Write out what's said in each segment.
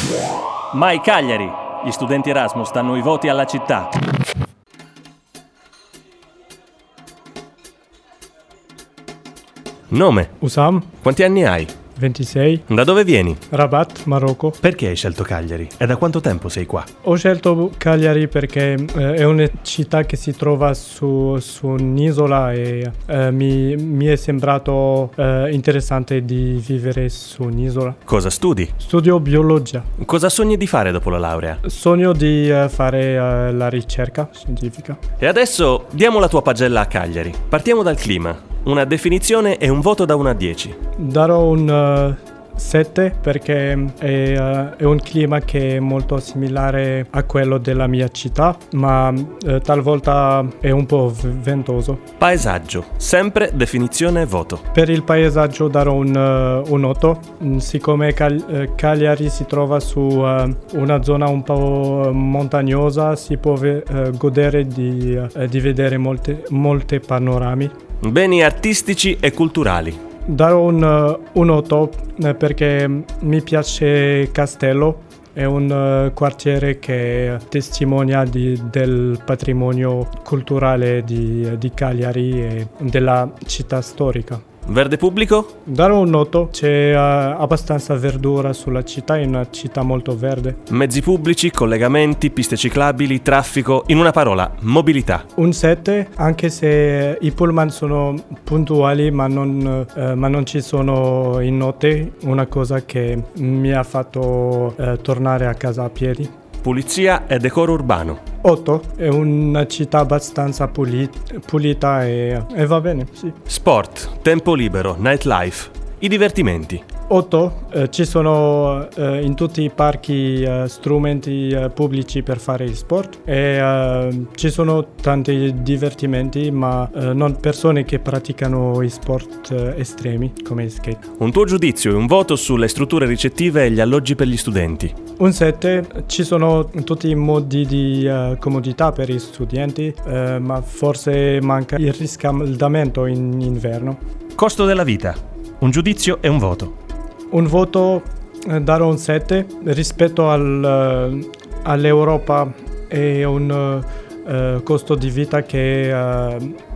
Mai Cagliari! Gli studenti Erasmus danno i voti alla città. Nome? Usam, Quanti anni hai? 26, Da dove vieni? Rabat, Marocco. Perché hai scelto Cagliari? E da quanto tempo sei qua? Ho scelto Cagliari perché è una città che si trova su un'isola e mi è sembrato interessante di vivere su un'isola. Cosa studi? Studio biologia. Cosa sogni di fare dopo la laurea? Sogno di fare la ricerca scientifica. E adesso diamo la tua pagella a Cagliari. Partiamo dal clima. Una definizione e un voto da 1 a 10. Darò un 7 perché è un clima che è molto similare a quello della mia città, ma talvolta è un po' ventoso. Paesaggio. Sempre definizione e voto. Per il paesaggio darò un 8, siccome Cagliari si trova su una zona un po' montagnosa, si può godere di vedere molte panorami. Beni artistici e culturali. Darò un 8 perché mi piace Castello, è un quartiere che testimonia del patrimonio culturale di Cagliari e della città storica. Verde pubblico? Darò un 8, c'è abbastanza verdura sulla città, è una città molto verde. Mezzi pubblici, collegamenti, piste ciclabili, traffico, in una parola, mobilità. Un 7, anche se i pullman sono puntuali ma non ci sono in notte, una cosa che mi ha fatto tornare a casa a piedi. Pulizia e decoro urbano. 8, è una città abbastanza pulita e va bene, sì. Sport, tempo libero, nightlife, i divertimenti. 8, ci sono in tutti i parchi strumenti pubblici per fare il sport e ci sono tanti divertimenti ma non persone che praticano i sport estremi come il skate. Un tuo giudizio e un voto sulle strutture ricettive e gli alloggi per gli studenti. Un 7, ci sono tutti i modi di comodità per gli studenti ma forse manca il riscaldamento in inverno. Costo della vita. Un giudizio e un voto. Un voto darò un 7 rispetto all'Europa, è un costo di vita che è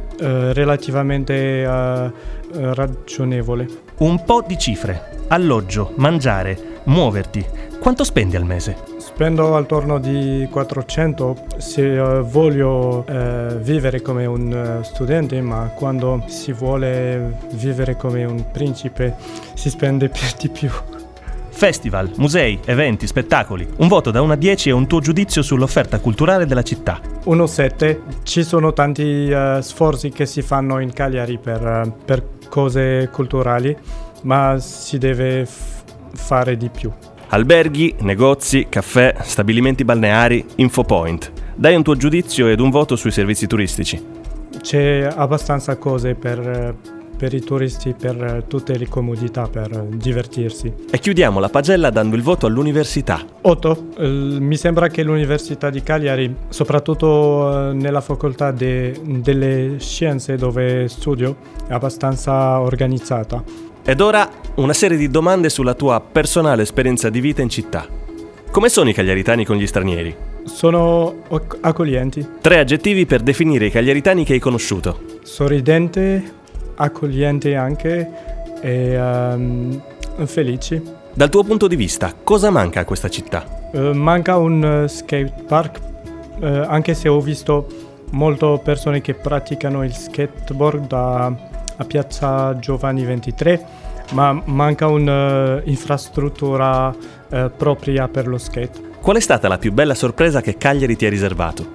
relativamente ragionevole. Un po' di cifre. Alloggio, mangiare, muoverti. Quanto spendi al mese? Spendo attorno di 400 se voglio vivere come un studente, ma quando si vuole vivere come un principe si spende di più. Festival, musei, eventi, spettacoli. Un voto da 1 a 10 e un tuo giudizio sull'offerta culturale della città. 1,7. Ci sono tanti sforzi che si fanno in Cagliari per cose culturali, ma si deve fare di più. Alberghi, negozi, caffè, stabilimenti balneari, infopoint. Dai un tuo giudizio ed un voto sui servizi turistici. C'è abbastanza cose per i turisti, per tutte le comodità, per divertirsi. E chiudiamo la pagella dando il voto all'università. 8. Mi sembra che l'Università di Cagliari, soprattutto nella facoltà delle scienze dove studio, è abbastanza organizzata. Ed ora una serie di domande sulla tua personale esperienza di vita in città. Come sono i cagliaritani con gli stranieri? Sono accoglienti. 3 aggettivi per definire i cagliaritani che hai conosciuto. Sorridente, accogliente anche e felici. Dal tuo punto di vista, cosa manca a questa città? Manca un skate park, anche se ho visto molte persone che praticano il skateboard a Piazza Giovanni XXIII, ma manca un'infrastruttura propria per lo skate. Qual è stata la più bella sorpresa che Cagliari ti ha riservato?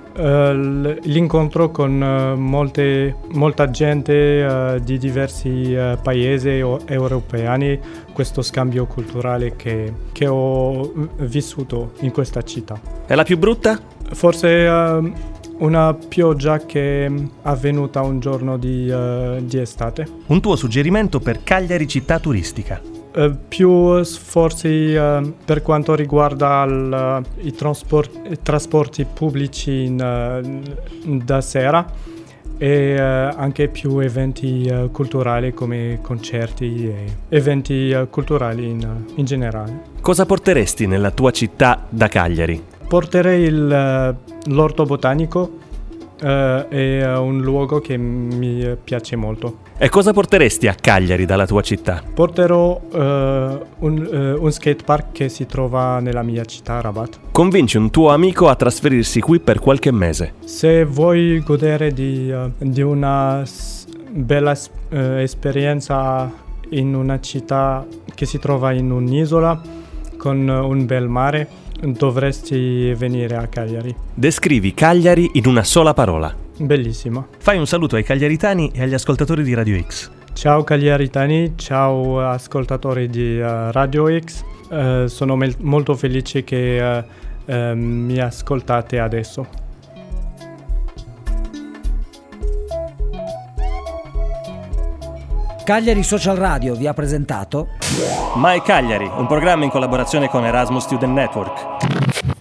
L'incontro con molta gente di diversi paesi europei, questo scambio culturale che ho vissuto in questa città. E la più brutta? Forse una pioggia che è avvenuta un giorno di estate. Un tuo suggerimento per Cagliari città turistica? Più sforzi per quanto riguarda i trasporti pubblici da sera e anche più eventi culturali come concerti e eventi culturali in generale. Cosa porteresti nella tua città da Cagliari? Porterei l'orto botanico, è un luogo che mi piace molto. E cosa porteresti a Cagliari dalla tua città? Porterò un skatepark che si trova nella mia città, Rabat. Convinci un tuo amico a trasferirsi qui per qualche mese. Se vuoi godere di una bella esperienza in una città che si trova in un'isola con un bel mare, dovresti venire a Cagliari. Descrivi Cagliari in una sola parola. Bellissimo. Fai un saluto ai cagliaritani e agli ascoltatori di Radio X. Ciao cagliaritani, ciao ascoltatori di Radio X. Sono molto felice che mi ascoltate adesso. Cagliari Social Radio vi ha presentato My Cagliari, un programma in collaborazione con Erasmus Student Network.